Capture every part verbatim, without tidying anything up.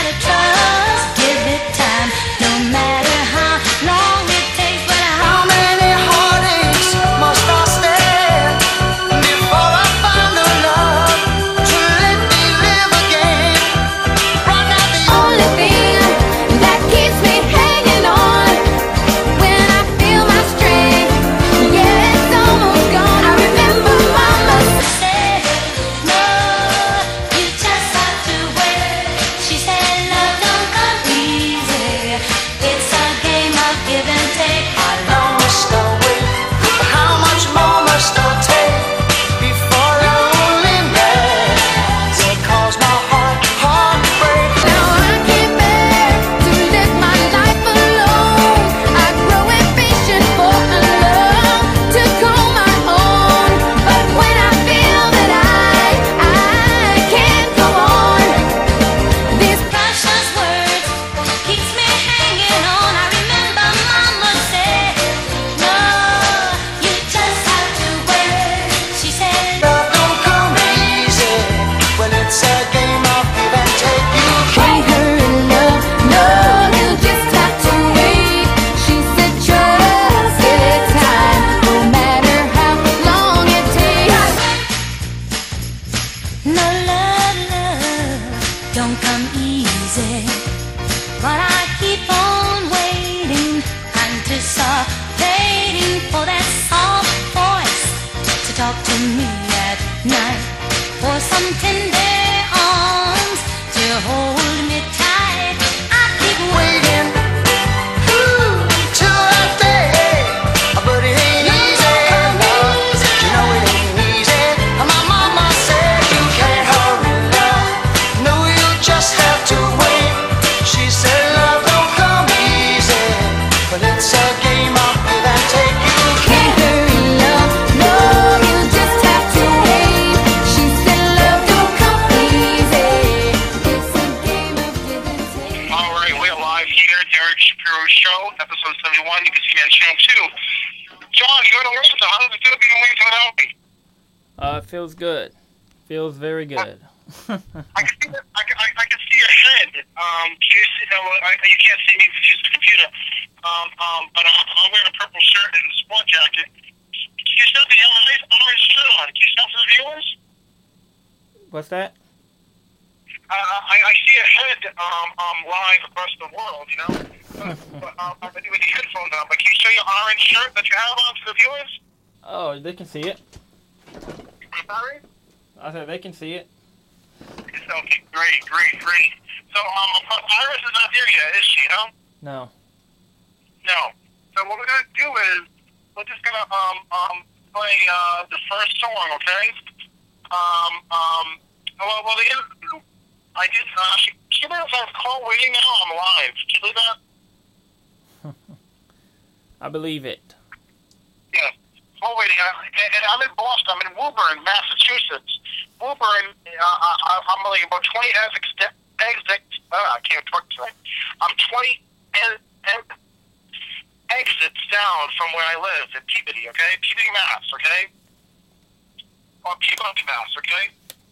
gotta trust, give it time, no matter how long it takes. But how many heartaches must I stand before I find the love to let me live again? Right now the only thing that keeps me hanging on when I feel my strength, yeah, it's almost gone. I remember Mama said, no, you just have to wait. She said, love don't come easy. It's a game of give and take. How long must I wait? How much more must I take before loneliness will cause my heart, heart to break? Now I can't bear to live my life alone. I grow impatient for a love to call my own. But when I feel that I, I can't go on, these precious words keeps me hanging on. I remember Mama said, no, you just have to wait. She said, love don't come easy when it's a game of give and take. You can't hurry love, no, you just have to wait. She said, trust it time, no matter how long it takes. No love, love don't come easy, but I keep on waiting, anticipating for that soft voice to talk to me at night, for some tender arms to hold me tight. I keep waiting, ooh, till that day, but it ain't easy. No, you know it ain't easy. My mama said you can't hurry love, no, you just have to wait. She said love don't come easy, but it's a game of give and take. You can't hurry love, no, you just have to wait. She said love don't come easy, it's a game of give and take. All right, we're live here, Derek Shapiro Show, episode seventy-one. You can see me on channel two. John, you're in Atlanta. How does it feel being away from Albany? Uh, it feels good. Feels very good. I can see, I can, I, I can see your head. Um, can you see? Uh, well, I, you can't see me because you use the computer. Um, um, but I'm, I'm wearing a purple shirt and a sport jacket. Can you still be a nice orange shirt on? Can you tell for the viewers? What's that? Uh, I, I see a head um, um, live across the world, you know, but, but, um, with the headphones on. But can you show your orange shirt that you have on for the viewers? Oh, they can see it. I'm sorry? I said they can see it. Okay, great, great, great. So, um, uh, Iris is not there yet, is she, no? No. No. So what we're going to do is, we're just going to um, um, play uh, the first song, okay? Um, um, well, well, the interview, I did, uh, she, she made us have a call waiting now, I'm live. Did you believe that? I believe it. Yeah. Call waiting. Uh, and, and I'm in Boston. I'm in Woburn, Massachusetts. Woburn, uh, I, I'm only about twenty exits, exit, uh, I can't talk tonight. I'm twenty en, en, exits down from where I live in Peabody, okay? Peabody, Mass, okay? Or Peabody, Mass, okay?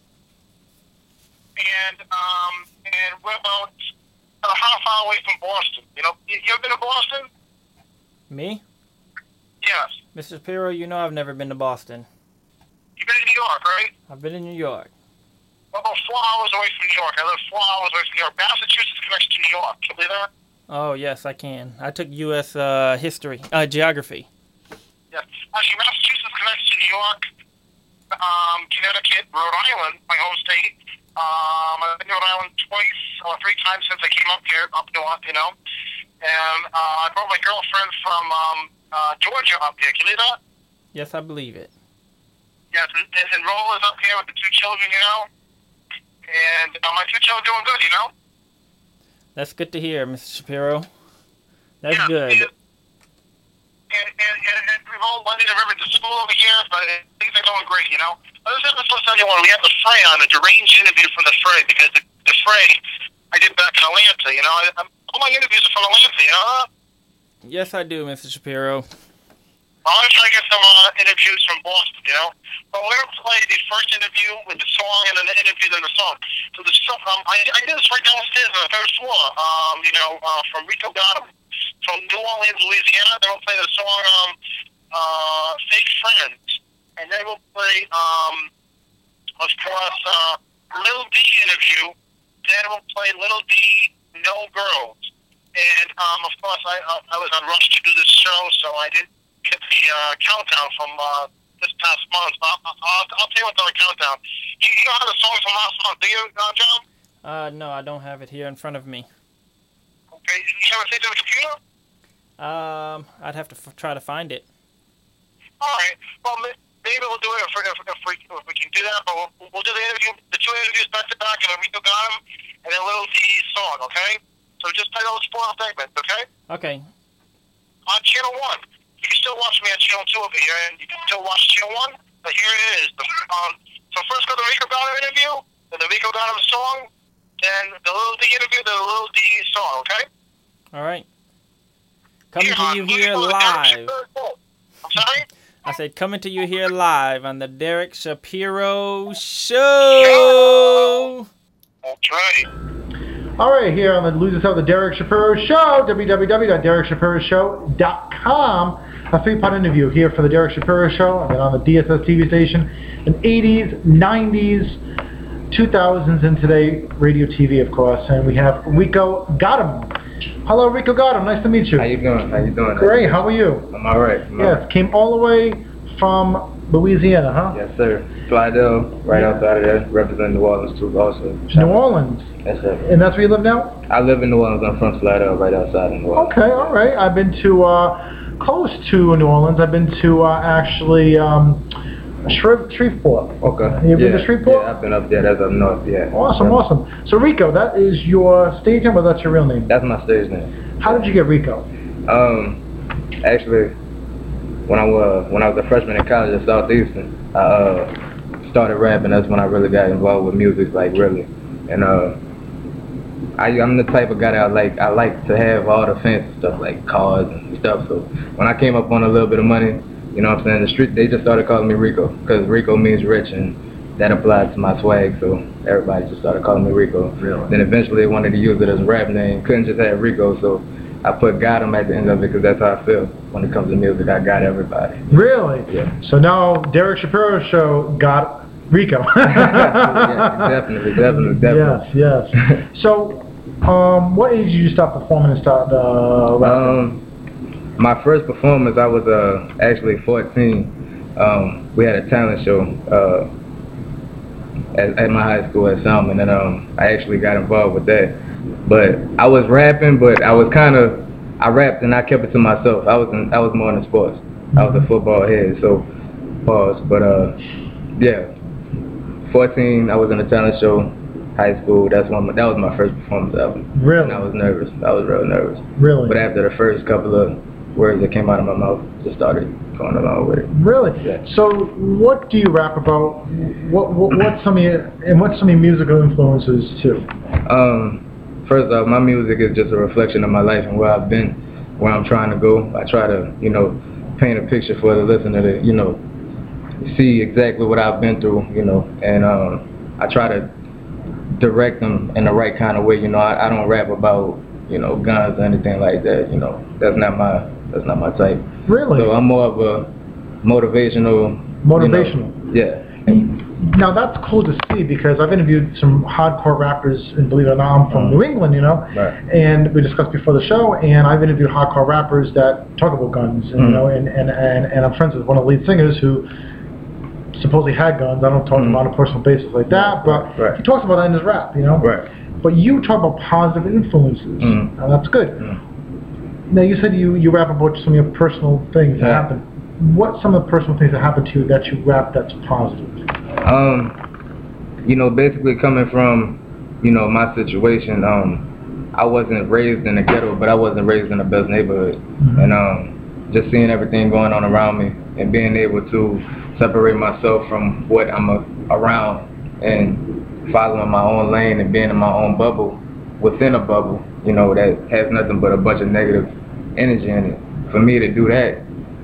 And, um, and we're about a half hour away from Boston. You know, you, you ever been to Boston? Me? Yes. Mister Shapiro, you know I've never been to Boston. You've been to New York, right? I've been in New York. Well, about four hours away from New York. I live four hours away from New York. Massachusetts connects to New York. Can you believe that? Oh, yes, I can. I took U S uh, history, uh, geography. Yes. Actually, Massachusetts connects to New York, um, Connecticut, Rhode Island, my home state. Um, I've been to Rhode Island twice or three times since I came up here, up north, you know. And uh, I brought my girlfriend from um, uh, Georgia up here. Can you believe that? Yes, I believe it. Yes, and, and Rola's up here with the two children, you know. And uh, my two children doing good, you know. That's good to hear, Mister Shapiro. That's yeah, good. And, and, and, and, and we've all went in the river to school over here, but things are going great, you know. I was episode seventy-one, we had the Fray on, a deranged interview from the Fray, because the, the Fray I did back in Atlanta, you know. I, I'm, all my interviews are from Atlanta, you know. Yes, I do, Mister Shapiro. I want to try to get some uh, interviews from Boston, you know. But we're going to play the first interview with the song and then the interview then the song. So the song, um, I, I did this right downstairs on the third floor, um, you know, uh, from Rico Gotham, from New Orleans, Louisiana. Then we'll play the song um, uh, Fake Friends. And then we'll play, um, of course, uh, Lil D interview. Then we'll play Lil D No Girls. And, um, of course, I uh, I was on rush to do this show, so I didn't get the uh, countdown from uh, this past month. I'll, I'll, I'll tell you what's on the countdown. You, you know how the songs from last month, do you, uh, John? Uh, no, I don't have it here in front of me. Okay, you have it saved to the computer? Um, I'd have to f- try to find it. All right. Well, maybe we'll do it if, if, if, we, if we can do that, but we'll, we'll do the interview, the two interviews back to back, and then Rico got him, and then Lil D's song, okay? So just play those four segments, okay? Okay. On Channel one. You can still watch me on Channel two over here, and you can still watch Channel one, but here it is. The, um, so first go to the Rico Gotham interview, then the Rico Gotham song, then the Lil D interview, then the Lil D song, okay? All right. Coming Here, to on you here Louisville, the Derek live. Shapiro Show. I'm sorry? I said coming to you here live on the Derek Shapiro Show. That's right. All right, here on the Losers of the Derek Shapiro Show, w w w dot derek shapiro show dot com. A three-part interview here for the Derek Shapiro Show. I've been on the D S S T V station in eighties, nineties, two thousands, and today radio T V, of course. And we have Rico Gotham. Hello, Rico Gotham. Nice to meet you. How you doing? How you doing? Great. How are you? I'm all right. I'm all Yes. right. Came all the way from Louisiana, huh? Yes, sir. Slidell, right outside of there, representing New Orleans too, also. New Orleans. Yes, sir. And that's where you live now? I live in New Orleans. I'm from Slidell, right outside of New Orleans. Okay, all right. I've been to uh, close to New Orleans. I've been to uh, actually um, Shreve- Shreveport. Okay. You ever yeah. been to Shreveport? Yeah, I've been up there. That's up north. Yeah. Awesome, yeah. awesome. So Rico, that is your stage name, or that's your real name? That's my stage name. How did you get Rico? Um, actually, when I was when I was a freshman in college at Southeastern, I uh, started rapping. That's when I really got involved with music, like really. And uh, I, I'm the type of guy that I like. I like to have all the fancy stuff, like cars and stuff. So when I came up on a little bit of money, you know what I'm saying, the street, they just started calling me Rico, because Rico means rich, and that applied to my swag. So everybody just started calling me Rico. Really? Then eventually they wanted to use it as a rap name. Couldn't just have Rico, so I put Gotham at the end of it, because that's how I feel when it comes to music. I got everybody. Really? Yeah. So now Derek Shapiro Show got Rico. Yeah, definitely, definitely, definitely. Yes, yes. So, um, what age did you start performing and start uh, rapping? Um, my first performance, I was uh, actually fourteen. Um, we had a talent show uh, at, at my high school at Salmon, and um, I actually got involved with that. But I was rapping, but I was kind of, I rapped and I kept it to myself. I was in, I was more into sports. I was a football head, so pause. But uh, yeah, fourteen, I was in a talent show. High school, that's one. That was my first performance ever. Really? And I was nervous. I was real nervous. Really? But after the first couple of words that came out of my mouth, just started going along with it. Really? Yeah. So, what do you rap about? What what what's some of your and what's some of your musical influences too? Um, first off, my music is just a reflection of my life and where I've been, where I'm trying to go. I try to, you know, paint a picture for the listener to, you know, see exactly what I've been through, you know, and um, I try to direct them in the right kind of way. You know, I, I don't rap about, you know, guns or anything like that. You know, that's not my that's not my type. Really? So I'm more of a motivational. Motivational. You know, yeah. Now that's cool to see, because I've interviewed some hardcore rappers, and believe it or not, I'm from Mm. New England, you know, Right. and we discussed before the show, and I've interviewed hardcore rappers that talk about guns, and, you Mm. know, and, and, and, and I'm friends with one of the lead singers who supposedly had guns. I don't talk Mm. about it on a personal basis like that, but Right, right. he talks about that in his rap, you know. Right. But you talk about positive influences, Mm. and that's good. Mm. Now you said you, you rap about some of your personal things that Yeah. happen. What's some of the personal things that happen to you that you rap that's positive? Um, you know, basically coming from, you know, my situation, um, I wasn't raised in the ghetto, but I wasn't raised in the best neighborhood. Mm-hmm. And um, just seeing everything going on around me and being able to separate myself from what I'm a, around and following my own lane and being in my own bubble, within a bubble, you know, that has nothing but a bunch of negative energy in it. For me to do that,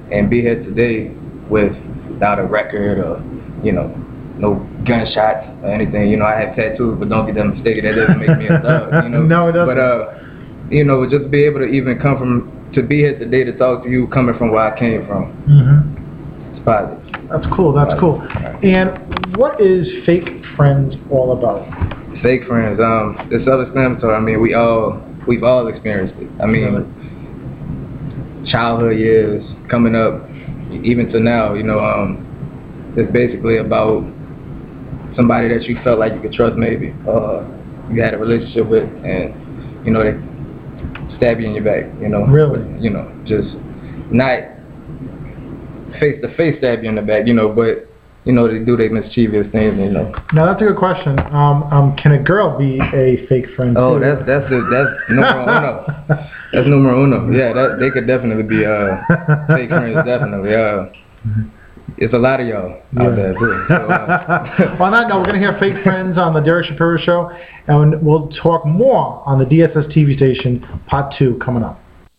and be here today without a record or, you know, no gunshots or anything. You know, I have tattoos, but don't get that mistaken. That doesn't make me a thug, you know. No, it doesn't. But, uh, you know, just be able to even come from, to be here today to talk to you coming from where I came from. Mm-hmm. It's positive. That's cool, that's cool. And what is Fake Friends all about? Fake friends, um, it's self-explanatory. I mean, we all, we've all experienced it. I mean, childhood years, coming up, even to now, you know, um, it's basically about somebody that you felt like you could trust maybe, uh, you had a relationship with, and, you know, they stab you in your back, you know. Really? You know, just not face-to-face stab you in the back, you know, but, you know, they do their mischievous things, you know. Now that's a good question. Um, um, can a girl be a fake friend? Oh, too? that's that's the, that's numero uno. That's numero uno. Yeah, that they could definitely be uh fake friends. Definitely. Uh, it's a lot of y'all Yeah. out there too. So, uh, On that note, we're going to hear Fake Friends on the Derek Shapiro Show, and we'll talk more on the D S S T V station, Part two, coming up.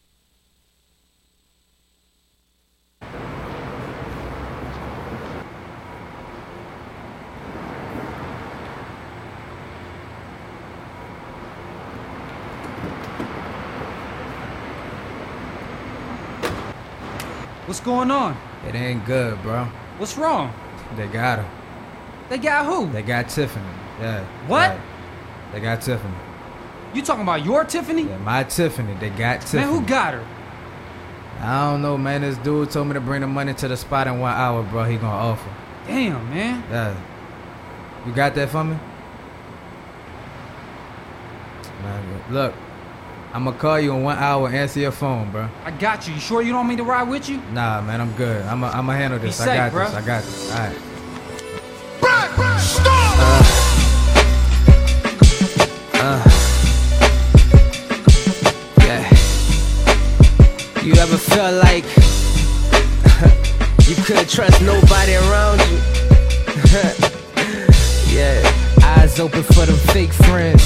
What's going on? It ain't good, bro. What's wrong? They got her. They got who? They got Tiffany. Yeah. What? right. They got Tiffany. You talking about your Tiffany? Yeah, my Tiffany. They got Tiffany. Man, who got her? I don't know, man. This dude told me to bring the money to the spot in one hour, bro. He gonna offer. Damn, man. Yeah. You got that for me? Man, look. I'm gonna call you in one hour. Answer your phone, bro. I got you. You sure you don't want me to ride with you? Nah, man. I'm good. I'm gonna handle this. Be I safe, got bro. this. I got this. All right. Yeah. You ever felt like you couldn't trust nobody around you? Yeah. Eyes open for them fake friends.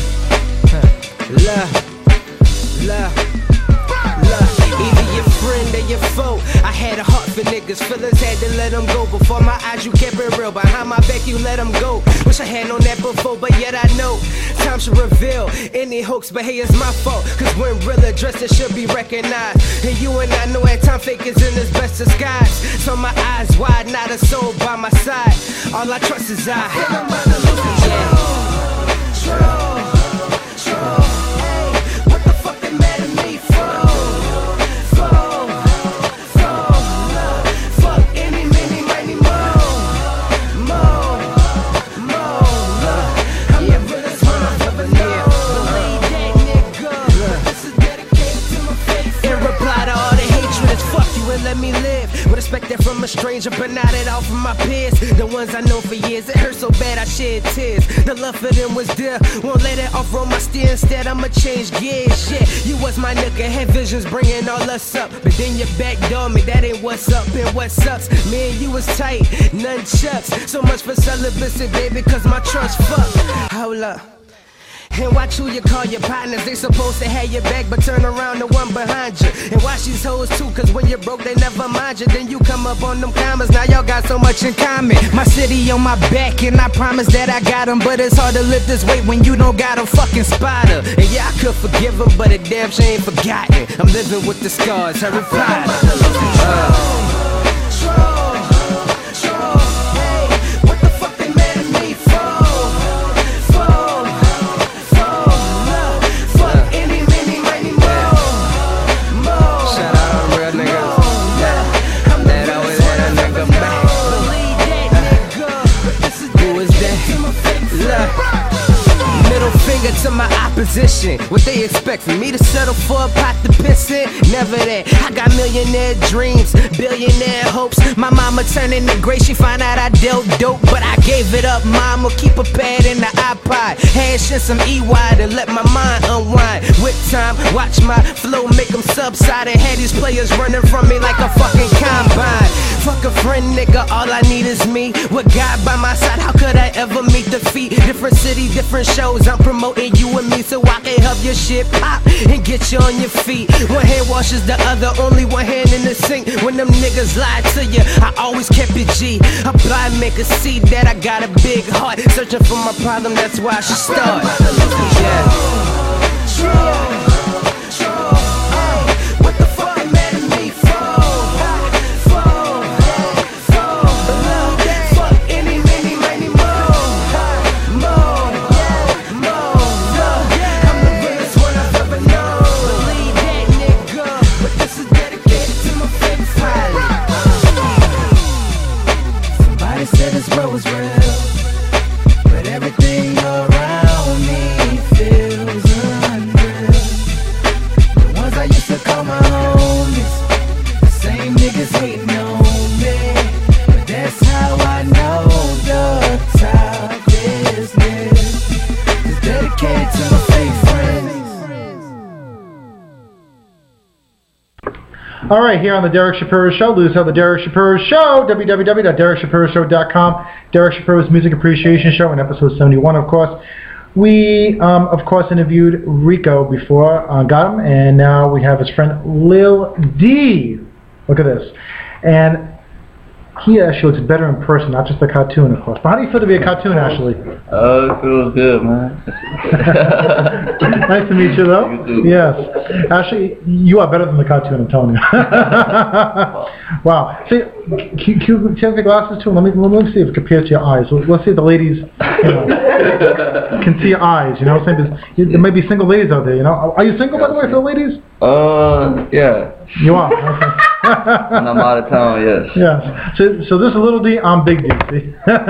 Love, love, love. Either your friend or your foe. I had a heart for niggas. Feelings had to let them go. Before my eyes, you kept it real. Behind my back, you let them go. Wish I had known that before, but yet I know time should reveal any hoax, but hey, it's my fault. Cause when real addresses should be recognized. And you and I know that time fake is in its best disguise. So my eyes wide, not a soul by my side. All I trust is I. Yeah. Hey, what the fuck they mad at me for? For, for, fuck any, many, many more. More, more. I'm the realest one I've ever known. Believe that, nigga. This is dedicated to my face. In reply to all the hatred, it's fuck you and let me live. Would expect that from a stranger, but not at all from my peers. The ones I know for years, it hurt so bad I shed tears. The love for them was there, won't let it off roll my steer. Instead I'ma change gears, yeah. You was my nigga, had visions bringing all us up, but then you backdoor me, that ain't what's up and what sucks. Me and you was tight, none chucks. So much for celibacy, baby, cause my trust fucked. Hold up. And watch who you call your partners. They supposed to have your back, but turn around the one behind you. And watch these hoes too, cause when you're broke, they never mind you. Then you come up on them commas, now y'all got so much in common. My city on my back, and I promise that I got them. But it's hard to lift this weight when you don't got a fucking spotter. And yeah, I could forgive them, but a damn shame ain't forgotten. I'm living with the scars, Harry Potter. Uh. To my opposition, what they expect from me to settle for a pot to piss in? Never that. I got millionaire dreams, billionaire hopes. My mama turned into gray, she find out I dealt dope, but I gave it up. Mama, keep a pad in the iPod, had shit some E Y to let my mind unwind. With time, watch my flow make them subside, and had these players running from me like a fucking combine. Fuck a friend, nigga, all I need is me. With God by my side, how could I ever meet defeat? Different city, different shows, I'm promoting promoting you and me so I can help your shit pop and get you on your feet. One hand washes the other, only one hand in the sink. When them niggas lie to you, I always kept it G. Apply, make a see that I got a big heart. Searching for my problem, that's why I should start. Yeah. All right, here on the Derek Shapiro Show, Lose How the Derek Shapiro Show, w w w dot derek shapiro show dot com, Derek Shapiro's Music Appreciation Show, in episode seventy-one, of course. We, um, of course, interviewed Rico before, uh, got him, and now we have his friend Lil D. Look at this. And he actually looks better in person, not just a cartoon, of course. But how do you feel to be a cartoon, Ashley? Uh, it feels good, man. Nice to meet you, though. You too. Yes. Ashley, you are better than the cartoon, I'm telling you. Wow. See, can, can you take the glasses too? Let me, let me see if it compares to your eyes. Let's see if the ladies, you know, can see your eyes, you know what I'm saying? There's, there may be single ladies out there, you know? Are you single, by the way, for the ladies? Uh, yeah. You are? Okay. When I'm out of town, yes. Yes. So, so this is Little D, I'm Big D, see?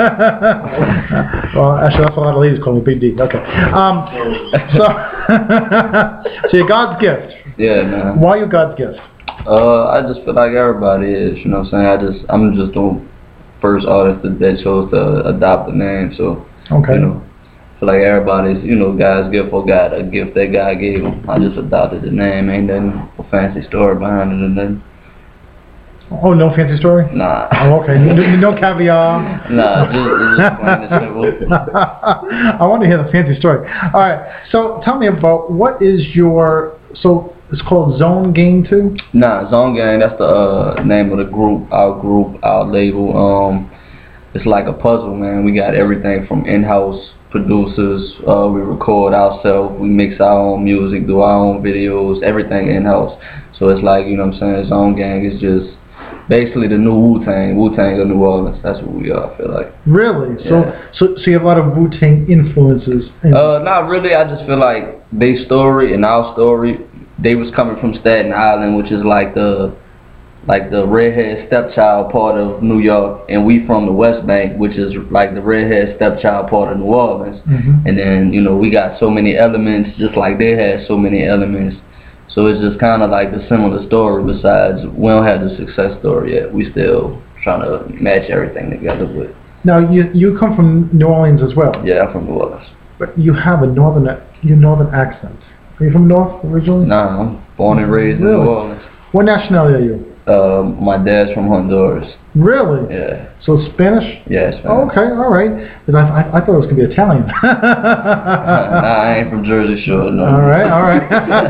Well, actually, that's what a lot of ladies call me, Big D. Okay. Um, so, so you're God's gift. Yeah, man. Why are you God's gift? Uh, I just feel like everybody is, you know what I'm saying? I just, I'm just the first artist that, that chose to adopt the name, so, Okay. you know, I feel like everybody's, you know, God's gift or God, a gift that God gave him. I just adopted the name, ain't nothing a fancy story behind it and then. Oh, no fancy story? Nah. Oh, okay. No, no caviar? Nah, just, just plain and simple. I want to hear the fancy story. All right. So tell me about, what is your, so it's called Zone Gang two? Nah, Zone Gang, that's the uh, name of the group, our group, our label. Um, it's like a puzzle, man. We got everything from in-house producers, uh, we record ourselves, we mix our own music, do our own videos, everything in-house. So it's like, you know what I'm saying, Zone Gang is just basically the new Wu-Tang, Wu-Tang of New Orleans. That's what we are, I feel like. Really? Yeah. So, so, so you have a lot of Wu-Tang influences? In Uh, not really. I just feel like their story and our story, they was coming from Staten Island, which is like the like the redhead stepchild part of New York, and we from the West Bank, which is like the redhead stepchild part of New Orleans. Mm-hmm. And then, you know, we got so many elements, just like they had so many elements. So it's just kind of like the similar story. Besides, we don't have the success story yet. We still trying to match everything together with. Now, you you come from New Orleans as well. Yeah, I'm from New Orleans. But you have a northern, your northern accent. Are you from North originally? Nah, I'm born and raised Really? in New Orleans. What nationality are you? Uh, my dad's from Honduras. Really? Yeah. So Spanish? Yeah, Spanish. Oh, okay, all right. 'Cause I, I, I thought it was going to be Italian. Nah, I ain't from Jersey Shore, no. All right, all right.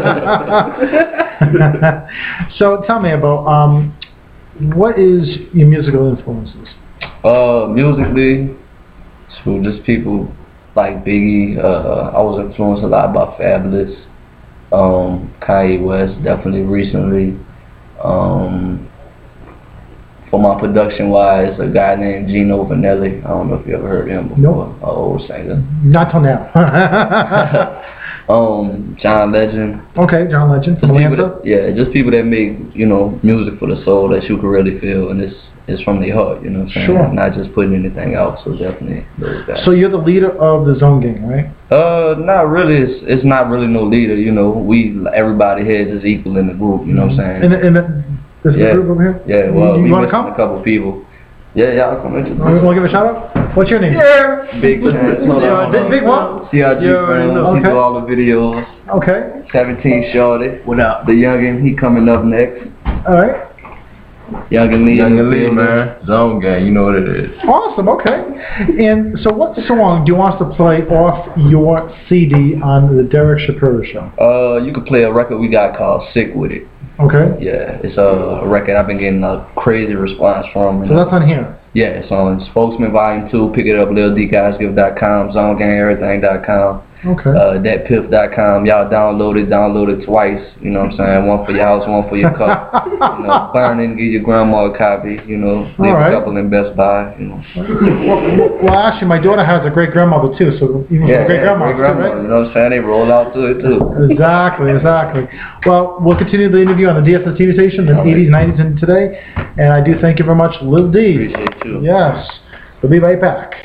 So tell me about, um, what is your musical influences? Uh, musically, so just people like Biggie. Uh, I was influenced a lot by Fabulous. Um, Kanye West, definitely recently. Um, for my production wise, a guy named Gino Vanelli. I don't know if you ever heard of him before. Nope. An old singer. Not till now. um, John Legend. Okay, John Legend from Just people Atlanta. that, yeah, just people that make, you know, music for the soul that you can really feel, and it's it's from their heart, you know what I'm saying? Sure. Not just putting anything out, so definitely those guys. So you're the leader of the Zone Gang, right? Uh, not really. It's, it's not really no leader, you know. We, everybody here is equal in the group, you know what I'm saying? In the, in the, there's Yeah. a group over here? Yeah, well, you, we you want missing to come? a couple people. Yeah, yeah, I'll come into You want to give a shout out? What's your name? Yeah. Big Chance. Hold Yeah, on, big, hold big on. what? C R G friends, he Okay. do all the videos. Okay, seventeen Shorty. What up? The youngin', he coming up next. all right. Young and Lee. Young and Lee, man. Zone Gang, you know what it is. Awesome, okay. And so what song do you want us to play off your C D on the Derek Shapiro Show? Uh, you could play a record we got called Sick With It. Okay. Yeah, it's a record I've been getting a crazy response from. So that's on here? Yeah, it's on Spokesman Volume two. Pick it up, lil d guys gift dot com, zone gang everything dot com. Okay. Uh, dat piff dot com. Y'all download it, download it twice. You know what I'm saying? One for your house, one for your cup. You know, burn it and give your grandma a copy. You know, leave All right. a couple in Best Buy. You know. Well, well, actually, my daughter has a great grandmother too, so even Yeah, great yeah, grandma, great grandma. right? You know what I'm saying? They roll out to it too. Exactly, exactly. Well, we'll continue the interview on the D S S T V station, the eighties, nineties, and today. And I do thank you very much, Lil D. Appreciate you. Yes. We'll be right back.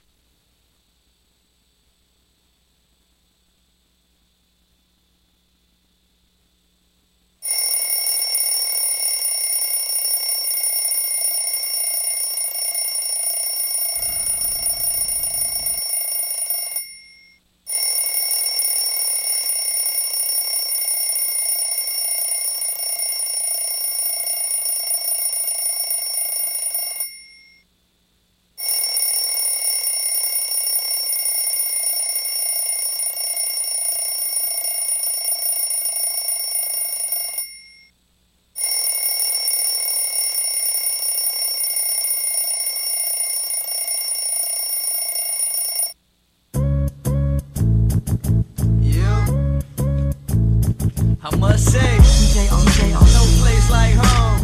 I must say, D J on D J on no place like home.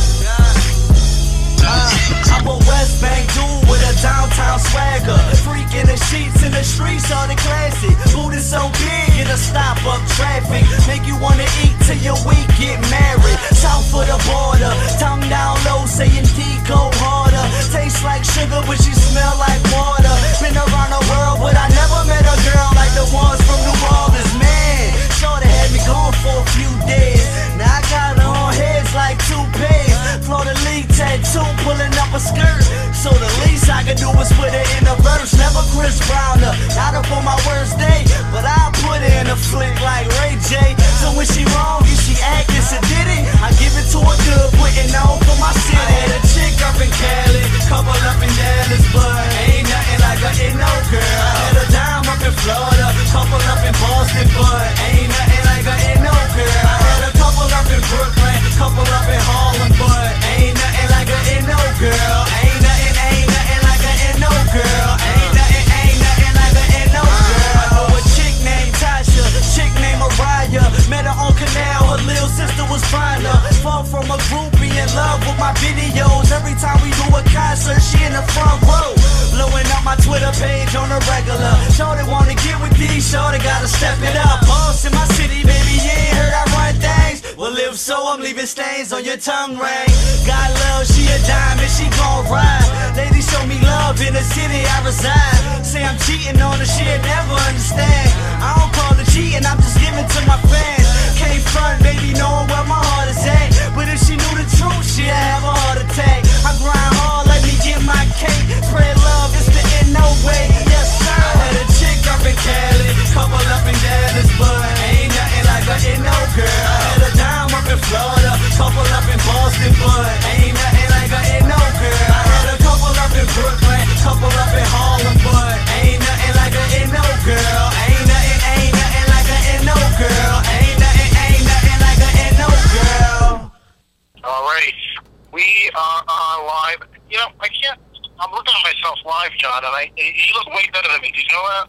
Yeah. Uh, I'm a West Bank dude with a downtown swagger. Freak in the sheets in the streets on the classic. Boot is so big it'll stop up traffic. Make you wanna eat till your week get married. South of the border, tongue down low, saying D go harder. Tastes like sugar, but she smell like water. Been around the world, but I never met a girl like the ones from New Orleans, man. Shorty had me gone for a few days. Now I got her on heads like toupees. Florida League tattoo, pulling up a skirt. So the least I could do is put her in a verse. Never Chris Brown her, not up on my worst day, but I'll put her in a flick like Ray J. So when she wrong, if she acting sadistic, I give it to her good, putting on for my city. I had a chick up in Cali, couple up in Dallas, but ain't nothing like her in no girl. I had a dime up in Florida, couple up in Boston, but ain't nothing like her in no girl. I had a couple up in Brooklyn, couple up in Harlem, but ain't nothing like her in no girl. Ain't nothing, ain't nothing like her in no girl. Ain't nothing, ain't nothing like her in no girl. I know a chick named Tasha, chick named Mariah. Met her on Canal, her little sister was finer. Fall from a groupie in love with my videos. Every time we do a concert, she in the front row. Blowing up my Twitter page on a regular. Shorty wanna get with these, shorty gotta step it up. Boss in my city, baby, you ain't heard I run things. Well, if so, I'm leaving stains on your tongue ring. God love, she a diamond, she gon' ride. Ladies show me love in the city I reside. Say I'm cheating on her, she'll never understand. I don't call it cheating, I'm just giving to my fans. Can't front, baby, knowing where my heart is at. But if she knew the truth, she'd have a heart attack. I grind hard, let me get my cake. Spread love, it's the end, no way. Yes, sir. I had a chick up in Cali, couple up in Dallas, but ain't nothing like her in no girl. I had a dime up in Florida, couple up in Boston, but ain't nothing like her in no girl. I had a couple up in Brooklyn, couple up in Harlem, but ain't nothing like her in no girl. Ain't nothing, ain't nothing like her in no girl. Ain't nothing, ain't nothing like her in no girl. Alrighty. We are on live. You know, I can't, I'm looking at myself live, John, and I, you look way better than me. Did you know that?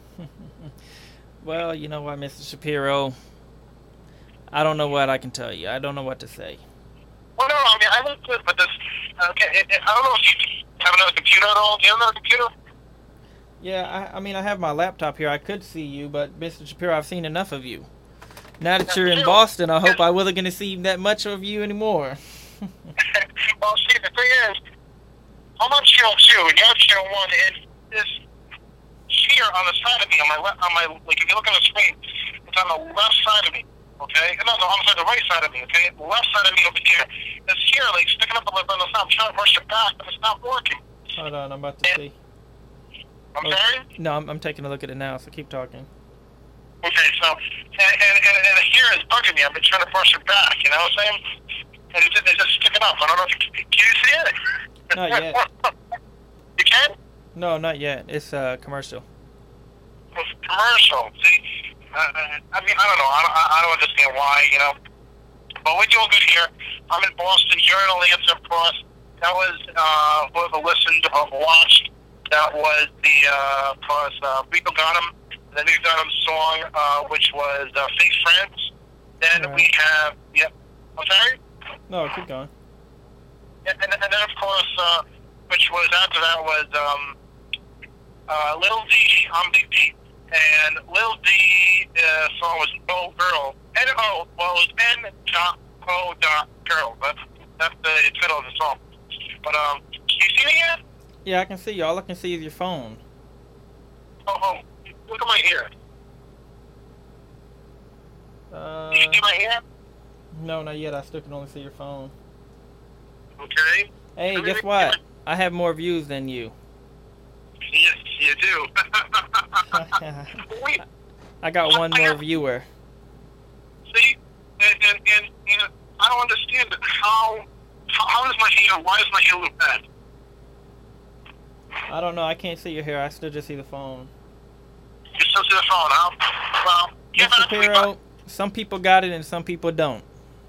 Well, you know what, Mister Shapiro? I don't know what I can tell you. I don't know what to say. Well, no, I mean, I look good, but this, okay, it, it, I don't know if you have another computer at all. Do you have another computer? Yeah, I, I mean, I have my laptop here. I could see you, but Mister Shapiro, I've seen enough of you. Now that you're in Boston, I hope I wasn't going to see that much of you anymore. Well, see, the thing is, I'm on channel two, and you're on channel one, and this here on the side of me, on my left, on my, like, if you look on the screen, it's on the left side of me, okay? No, no, I'm sorry, the right side of me, okay? The left side of me over here. It's here, like, sticking up a little bit on the side. I'm trying to brush it back, but it's not working. Hold on, I'm about to see. I'm oh, sorry? No, I'm, I'm taking a look at it now, so keep talking. Okay, so, and, and, and, and here is bugging me. I've been trying to brush it back, you know what I'm saying? and it's, it's just sticking up. I don't know if you can, can you see it. Not yet. You can? No, not yet. It's a uh, commercial. It's commercial. See, uh, I mean, I don't know. I don't, I don't understand why, you know. But we're doing good here. I'm in Boston. You're in Atlanta, of course. That was, uh, whoever listened or watched, that was the, uh, of course, uh, Rico got him. The new got him song, uh, which was uh, Fake Friends. Then Right. we have, yep. I'm sorry? No, keep going. Yeah, and, and then, of course, uh, which was after that was um, uh, Lil D, I'm Big D. And Lil D uh, song was No Girl. N O, well, it was N dot O dot girl. That's, that's the title of the song. But, um, you see me yet? Yeah, I can see you. All I can see is your phone. Oh, oh, look at my ear. Uh, You see my ear? no, not yet. I still can only see your phone. Okay. Hey, guess what? I have more views than you. Yes, you do. Wait, I got one more viewer. see? And, and, and, and I don't understand how, how, how does my hair, why does my hair look bad? I don't know. I can't see your hair. I still just see the phone. You still see the phone, huh? Well, get Mister back to me, Shapiro, some people got it and some people don't.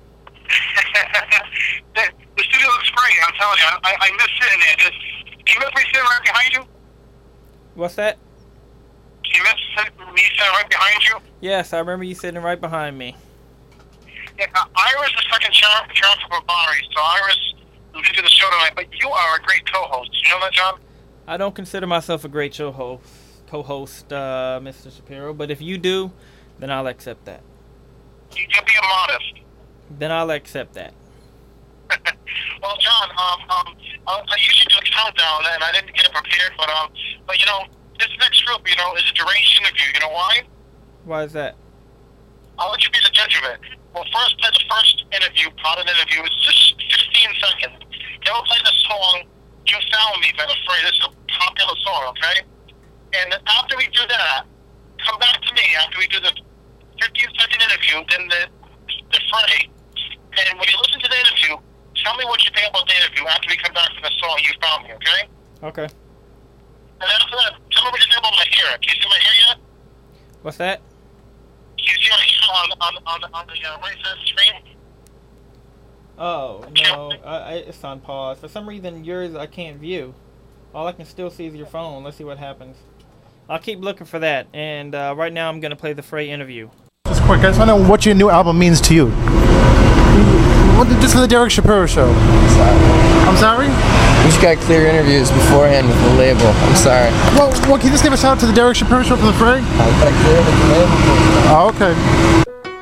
the, the studio looks great, I'm telling you. I, I miss sitting there. Just, do you miss me sitting right behind you? What's that? Do you miss sit- me sitting right behind you? Yes, I remember you sitting right behind me. Yeah, uh, Iris is second chance for Bari, so Iris will do the show tonight, but you are a great co-host. You know that, John? I don't consider myself a great show host, co-host, uh, Mister Shapiro, but if you do, then I'll accept that. You, you're being modest. Then I'll accept that. Well, John, um, um, I, I usually do a countdown, and I didn't get it prepared, but, um, but, you know, this next group, you know, is a duration interview. You know why? Why is that? I'll let you be the judge of it. Well, first, play the first interview, part of the interview. It's just fifteen seconds. Then we'll play the song, You Found Me, by The Fray. This is a popular song, okay? And after we do that, come back to me after we do the fifteen second interview, then the, the Fray. And when you listen to the interview, tell me what you think about the interview after we come back to the song, You Found Me, okay? Okay. And after that, tell me what you think about my hair. Can you see my hair yet? What's that? Can you see my hair on, on, on, on the uh, right side of the screen? Oh, no. I, I, it's on pause. For some reason, yours I can't view. All I can still see is your phone. Let's see what happens. I'll keep looking for that. And uh, right now, I'm going to play the Fray interview. Just quick, I just want to know what your new album means to you. What, just for the Derek Shapiro Show. I'm sorry? We just got clear interviews beforehand with the label. I'm sorry. Well, well, can you just give a shout out to the Derek Shapiro Show from the Fray? I got clear with the label. Oh, okay.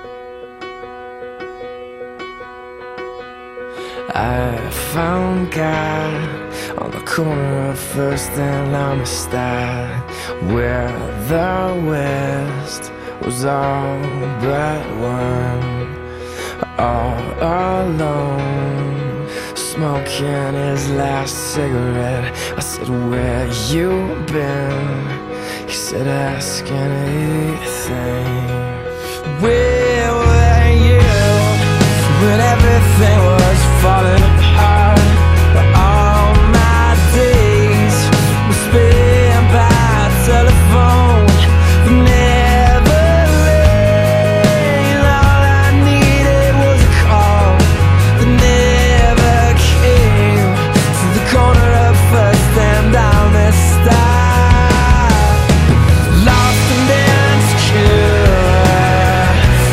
I found God on the corner of First and Amistad, where the West was all but one. All alone, smoking his last cigarette. I said, where you been? He said, ask anything. Where were you when everything was falling apart? All my days were spent by telephone, but never late. All I needed was a call that never came. To the corner of First and down the stop, lost and insecure.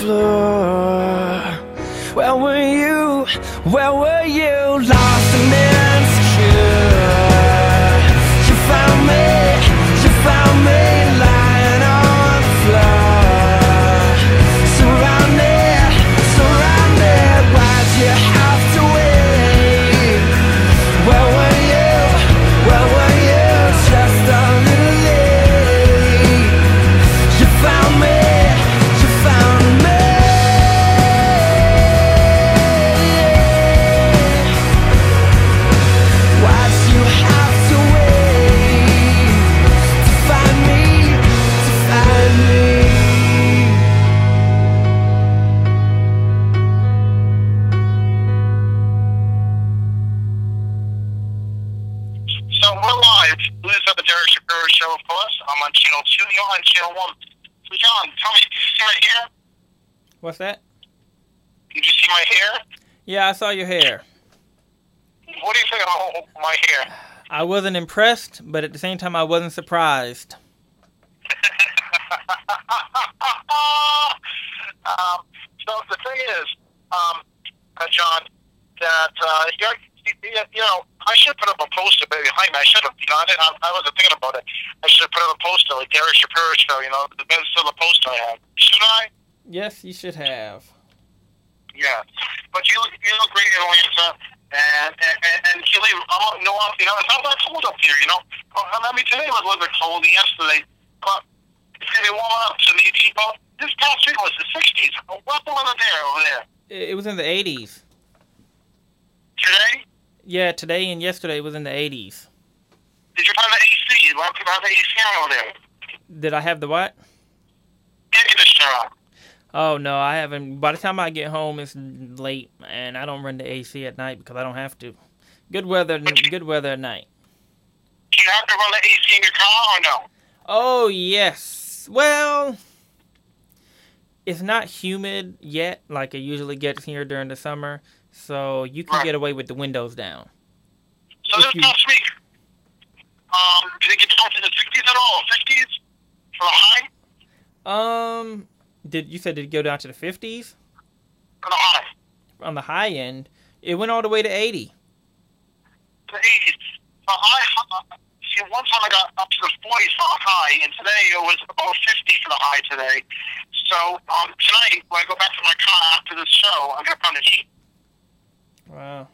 floor. Where were you? Where were you? Lost and insecure. You found me, you found me lying on the floor. Surrounded, surrounded, why'd you have to wait? Where were you? Where were you? Just a little late. You found me, you found me. Why'd you have to wait to find me, to find me? So we're live. This is the Derek Shapiro Show, of course. I'm on channel two. You're on channel one. So John, tell me, did you see my hair? What's that? Did you see my hair? Yeah, I saw your hair. What do you think of my hair? I wasn't impressed, but at the same time, I wasn't surprised. um, so the thing is, um, uh, John, that uh, you're, you, you know, I should put up a poster behind me. I should have, you know, I, didn't, I, I wasn't thinking about it. I should have put up a poster like Derek Shapiro Show, you know, the Ben Stiller poster I have. Should I? Yes, you should have. Yeah. But you look, you look great in Atlanta. And, and, and, and Chile, I'm no off, you know, it's not that cold up here, you know. I mean, today was a little bit cold, yesterday, but it's going to be warm up to the depot. This past week was the sixties. What's the weather there over there? It was in the eighties. Today? Yeah, today and yesterday was in the eighties. Did you find the A C? A lot of people have the A C on over there. Did I have the what? Air conditioner on. Oh, no, I haven't. By the time I get home, it's late, and I don't run the A C at night because I don't have to. Good weather, you, good weather at night. Do you have to run the A C in your car or no? Oh, yes. Well, it's not humid yet like it usually gets here during the summer, so you can right. get away with the windows down. So if this you, past week, um, did it get down to the sixties at all? fifties for the high? Um... Did you said did it go down to the fifties? On the high. On the high end, it went all the way to eighty. The eighties. The high, see, one time I got up to the forties for the high, and today it was about fifty for the high today. So um, tonight, when I go back to my car after this show, I'm gonna pound the heat. Wow.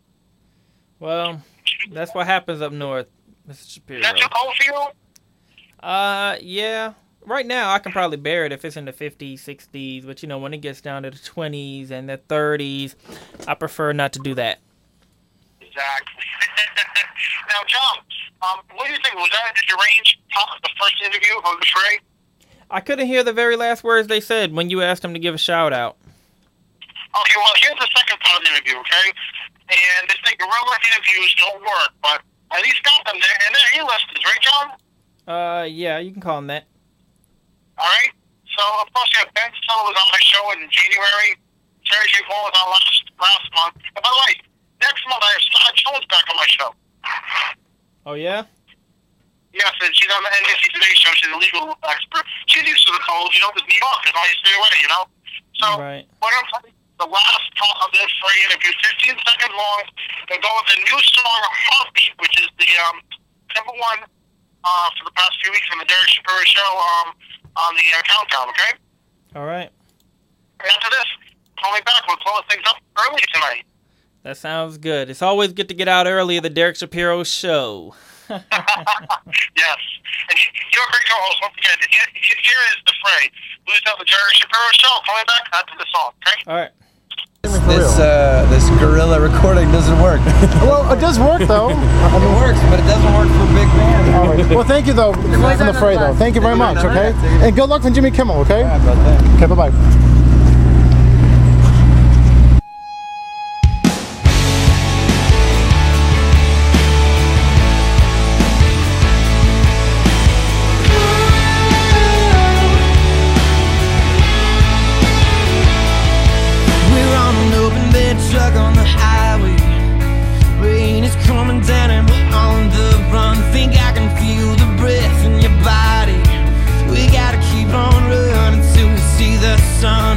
Well, that's what happens up north, Mister Shapiro. Is that too cold for you? Uh, yeah. Right now, I can probably bear it if it's in the fifties, sixties, but, you know, when it gets down to the twenties and the thirties, I prefer not to do that. Exactly. Now, John, um, what do you think? Was that deranged top of the first interview of the Trey? I couldn't hear the very last words they said when you asked them to give a shout-out. Okay, well, here's the second part of the interview, okay? And they think guerrilla interviews don't work, but at least got them there, and they're A-listers, right, John? Uh, yeah, you can call them that. All right. So, of course, you have Ben Stiller was on my show in January. Terry J. Paul was on last last month. And by the way, next month I have Star Jones back on my show. Oh, yeah? Yes, and she's on the N B C Today show. She's a legal expert. She's used to the cold, you know, because New York is all you stay away, you know? So, right. what I'm telling you, the last part of this free interview, fifteen seconds long, they go with the new song, Heartbeat, which is the um, number one uh, for the past few weeks on the Derek Shapiro Show, um, on the uh, countdown, okay? All right. And after this, call me back. We'll close things up early tonight. That sounds good. It's always good to get out early at the Derek Shapiro Show. Yes. And you're a great co-host. Once again, here, here is the fray. Lose out the Derek Shapiro Show. Call me back after the song, okay? All right. This uh, this gorilla recording doesn't work. Well, it does work though. I mean, it works, but it doesn't work for big bands. All right. Well, thank you though from the fray though. Thank you very much. Okay. And good luck from Jimmy Kimmel. Okay. Okay. Bye bye. Truck on the highway, rain is coming down and we're on the run. Think I can feel the breath in your body. We gotta keep on running till we see the sun.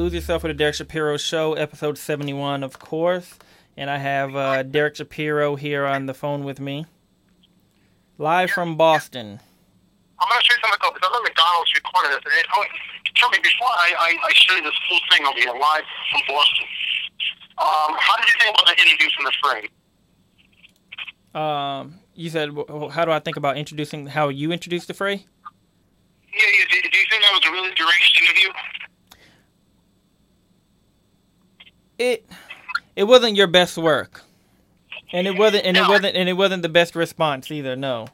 Lose Yourself with the Derek Shapiro Show, episode seventy-one, of course. And I have uh, Derek Shapiro here on the phone with me, live from Boston. I'm going to say something because I'm at McDonald's recording this. And oh, tell me, before I, I, I show you this whole thing over here, live from Boston, um, how did you think about the introducing the Fray? Um, you said, wh- how do I think about introducing, how you introduced the Fray? Yeah, yeah. Do, do you think that was a really deranged interview? It, it wasn't your best work, and it wasn't, and No. it wasn't, and it wasn't the best response either. No.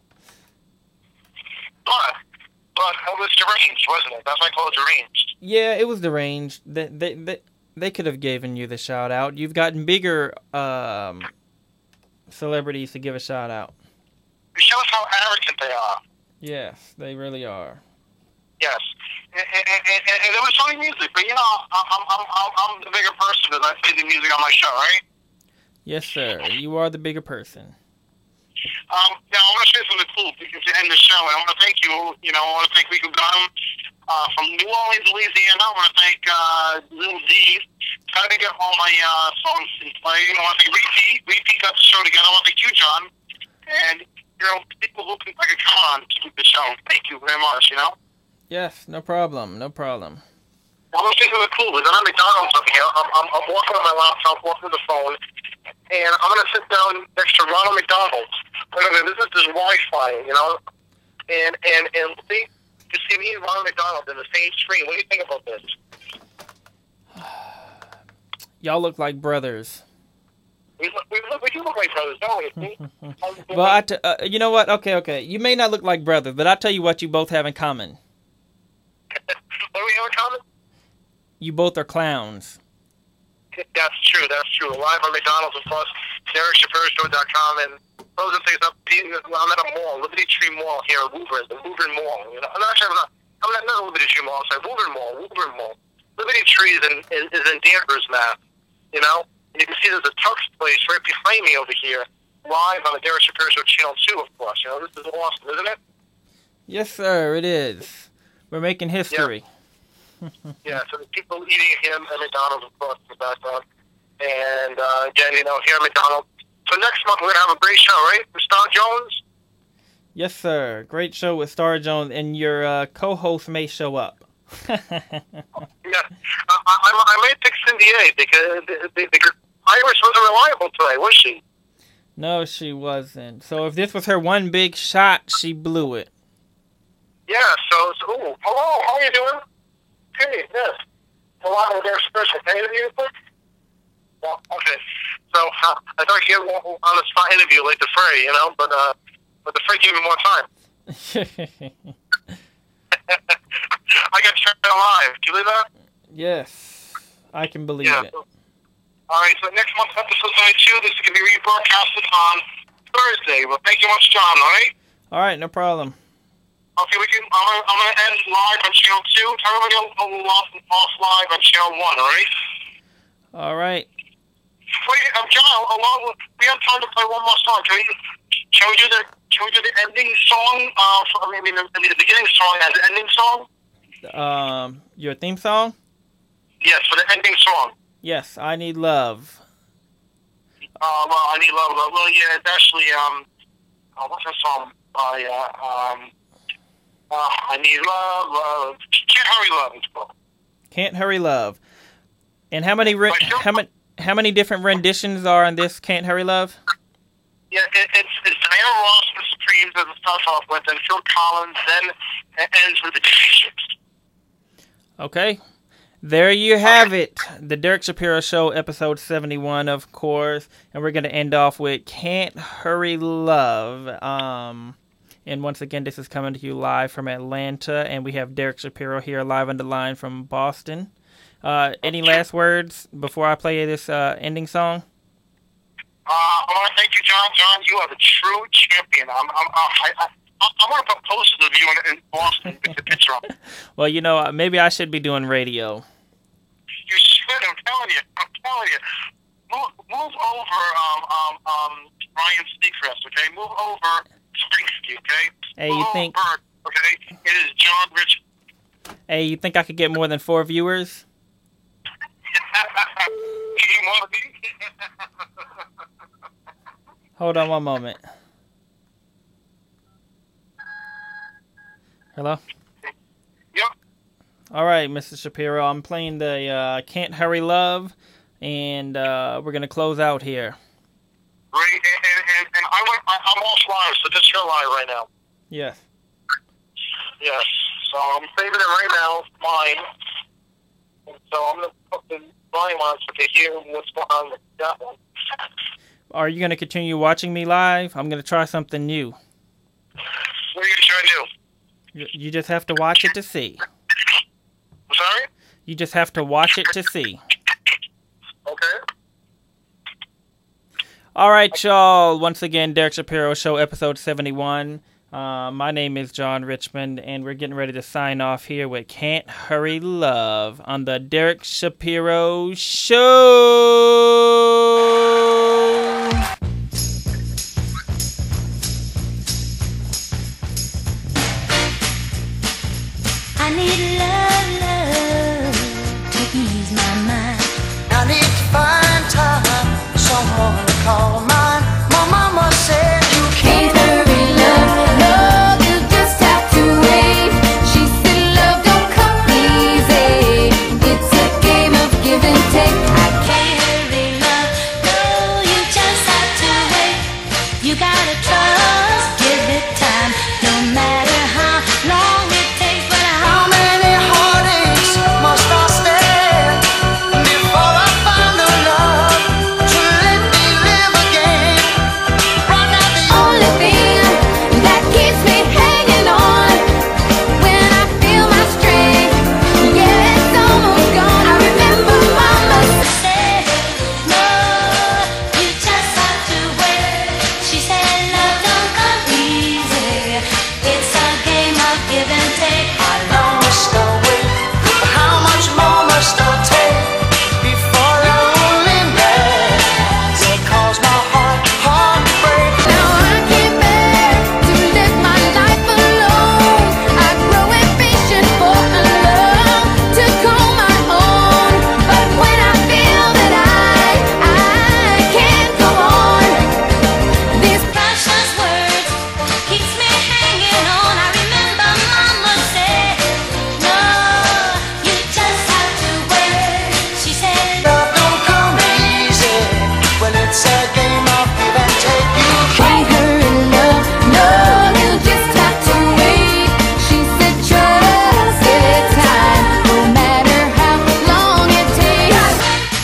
But, but it was deranged, wasn't it? That's why I call it deranged. Yeah, it was deranged. They, they, they, they could have given you the shout out. You've gotten bigger um, celebrities to give a shout out. It shows how arrogant they are. Yes, they really are. Yes. And, and, and, and, and it was only music, but you know, I'm, I'm, I'm, I'm I'm the bigger person because I play the music on my show, right? Yes, sir. You are the bigger person. Um, now, I want to say something cool to to end the show, and I want to thank you. You know, I want to thank Rico Gunham uh, from New Orleans, Louisiana. I want to thank uh, Lil D. Trying to get all my uh, songs in play. I want to thank Repeat. Repeat got the show together. I want to thank you, John. And, you know, people who can, I can come on to keep the show. Thank you very much, you know? Yes, no problem. No problem. I want to say something cool because I'm at McDonald's up here. I'm, I'm, I'm walking on my laptop, walking to the phone, and I'm going to sit down next to Ronald McDonald. Wait a minute, this is his Wi-Fi, you know? And, and, and see, you see me and Ronald McDonald in the same screen. What do you think about this? Y'all look like brothers. We look, we look, we do look like brothers, don't we? See? Well, I t- uh, you know what? Okay, okay. You may not look like brothers, but I'll tell you what you both have in common. What do we have in common? You both are clowns. That's true, that's true. Live on McDonald's, of course, Derek Shapiro Show dot com, and closing things up. I'm at a mall, Liberty Tree Mall here in Woburn, the Woburn Mall. You know, I'm not sure, I'm not, I'm not, not Liberty Tree Mall, I'm sorry, Woburn Mall, Woburn Mall. Liberty Tree is in, is, is in Danvers, Mass. You know? And you can see there's a Tux place right behind me over here, live on the Derek Shapiro Show Channel two, of course. You know, this is awesome, isn't it? Yes, sir, it is. We're making history. Yeah, so the people eating him at McDonald's, of course, in the background. And, uh, again, you know, here at McDonald's. So next month we're going to have a great show, right? With Star Jones? Yes, sir. Great show with Star Jones, and your uh, co-host may show up. Yeah. I, I, I may pick Cindy A because the, the, the Irish wasn't reliable today, was she? No, she wasn't. So if this was her one big shot, she blew it. Yeah, so, so ooh, hello, how are you doing? Hey, yes. Hello, I'm there special. Can I interview you, please? Well, okay. So, uh, I thought you get one on the spot interview like the Fray, you know, but, uh, but the Fray gave me more time. I got turned alive. Do you believe that? Yes, I can believe Yeah. it. All right, so next month's episode seventy-two, this is going to be rebroadcasted on Thursday. Well, thank you much, John, all right? All right, no problem. Okay, we can, I'm going I'm to end live on Channel two. Everybody else will off, off live on Channel one, all right? All right. Wait, um, John, along with, we have time to play one more song. Can we, can we do the can we do the ending song? Uh, for, I mean, I mean, the beginning song as the ending song? Um, your theme song? Yes, for the ending song. Yes, I Need Love. Uh, well, I need love. Well, well, yeah, it's actually, um, uh, what's that song by, uh, um, uh, I Need Love, love. Can't Hurry Love, it's called. Can't Hurry Love. And how many re- how many how many different renditions are on this Can't Hurry Love? Yeah, it, it's, it's Diana Ross, the Supremes, as it starts off with, and Phil Collins, then it ends with the Bishops. Okay. There you have it. The Derek Shapiro Show, episode seventy-one, of course. And we're going to end off with Can't Hurry Love. Um, and once again, this is coming to you live from Atlanta. And we have Derek Shapiro here live on the line from Boston. Uh, any last words before I play this uh, ending song? Uh, I want to thank you, John. John, you are the true champion. I'm, I'm, I, I, I want to put posters of you in, in Boston with the picture on. Well, you know, maybe I should be doing radio. You should. I'm telling you. I'm telling you. Move, move over, um, um, um, Ryan Seacrest. Okay, move over Springsky. Okay. Hey, move you think? Over, okay, it is John Rich. Hey, you think I could get more than four viewers? Hold on one moment. Hello? Yep. All right, Mister Shapiro. I'm playing the uh, Can't Hurry Love, and uh, we're going to close out here. Right, and, and, and, and I went, I, I'm off live, so just your live right now. Yes. Yes. So I'm saving it right now, mine. And so I'm going to put the volume on so they hear what's going on with that one. Are you going to continue watching me live? I'm going to try something new. What are you trying to do? You, you just have to watch it to see. Sorry? You just have to watch it to see. Okay. All right, y'all. Once again, Derek Shapiro Show, episode seventy-one. Uh, my name is John Richmond, and we're getting ready to sign off here with Can't Hurry Love on the Derek Shapiro Show. I need love, love to ease my mind. I need to find time, someone to call mine. My mama said you can't hurry love, love, you just have to wait. She said love don't come easy, it's a game of give and take. I can't hurry love, no, you just have to wait. You gotta trust, give it time, no matter how long it takes. But how many heartaches must I stand before I find the love to let me live again? Right now the only thing that keeps me hanging on when I feel my strength, yeah, it's almost gone. I remember mama said, no, you just have to wait. She said love don't come easy, it's a game of give and take. How long must I wait? How much more must I take before loneliness will cause my heart heartbreak? Now I can't bear to live my life alone. I grow impatient for a love to call my own. But when I feel that I, I can't go on, these precious words keeps me hanging on. I remember mama said, no, you just have to wait. She said, love don't come easy when it's a game of give and take. You can't hurry love, no, you just have to wait. She said, trust, give it time, no matter how long it takes.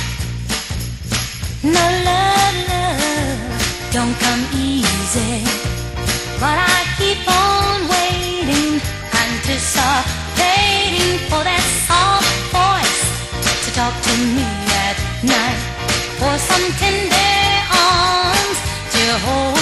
No love, love don't come easy, but I keep on waiting, anticipating for that soft voice to talk to me at night, for some tender arms to hold